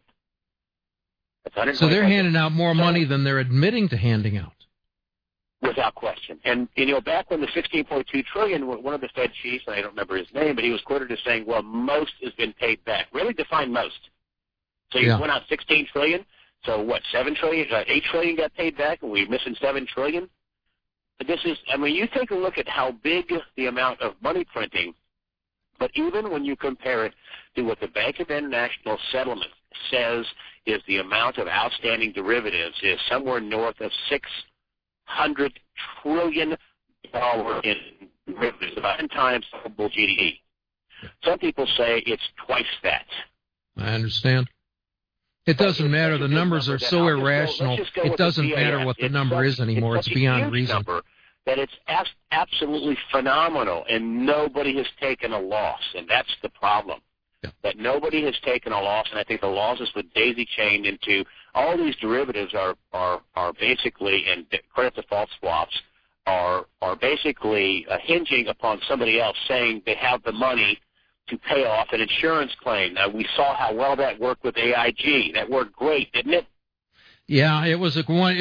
So they're handing out more money than they're admitting to handing out.
Without question. And, back when the $16.2 trillion, one of the Fed chiefs, and I don't remember his name, but he was quoted as saying, well, most has been paid back. Really define most. So you went out $16 trillion. So what, $7 trillion, $8 trillion got paid back, and we're missing $7 trillion? But you take a look at how big the amount of money printing, but even when you compare it to what the Bank of International Settlement says is the amount of outstanding derivatives is somewhere north of $600 trillion in derivatives, about 10 times global GDP. Some people say it's twice that.
I understand. It doesn't matter. The numbers are so irrational. It doesn't matter what the number is anymore. It's beyond reason.
That it's absolutely phenomenal, and nobody has taken a loss, and that's the problem. Yeah. That nobody has taken a loss, and I think the losses would daisy-chained into all these derivatives are basically, and credit default swaps are basically hinging upon somebody else saying they have the money to pay off an insurance claim. Now, we saw how well that worked with AIG. That worked great, didn't it?
Yeah, it was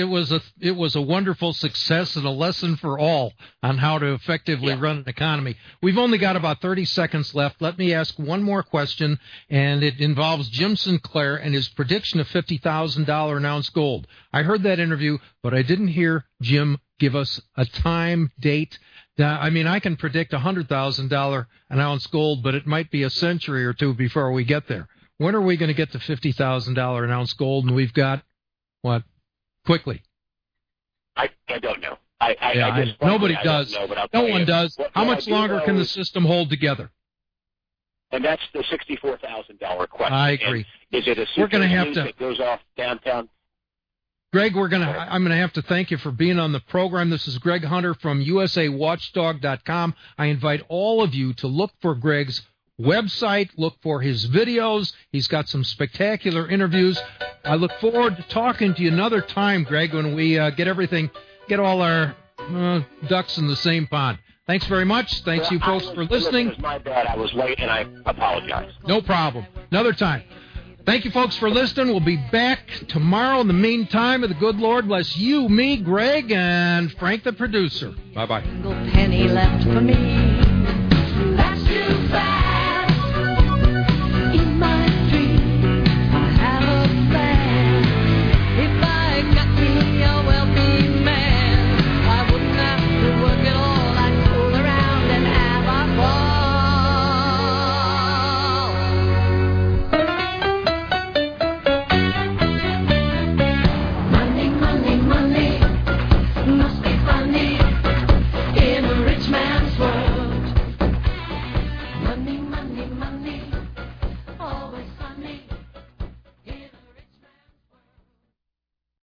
a wonderful success and a lesson for all on how to effectively run an economy. We've only got about 30 seconds left. Let me ask one more question, and it involves Jim Sinclair and his prediction of $50,000 an ounce gold. I heard that interview, but I didn't hear Jim give us a time, date. I can predict $100,000 an ounce gold, but it might be a century or two before we get there. When are we going to get to $50,000 an ounce gold? And we've got what? Quickly.
I don't know.
Nobody does. No one does. How much longer can the system hold together?
And that's the $64,000 question.
I agree.
And is it a super news that goes off downtown?
Greg, I'm going to have to thank you for being on the program. This is Greg Hunter from USAWatchdog.com. I invite all of you to look for Greg's website, look for his videos. He's got some spectacular interviews. I look forward to talking to you another time, Greg, when we get all our ducks in the same pond. Thanks very much. Thanks you folks for listening.
It was my bad. I was late, and I apologize.
No problem. Another time. Thank you, folks, for listening. We'll be back tomorrow. In the meantime, may the good Lord bless you, me, Greg, and Frank, the producer. Bye-bye.
Single penny left for me.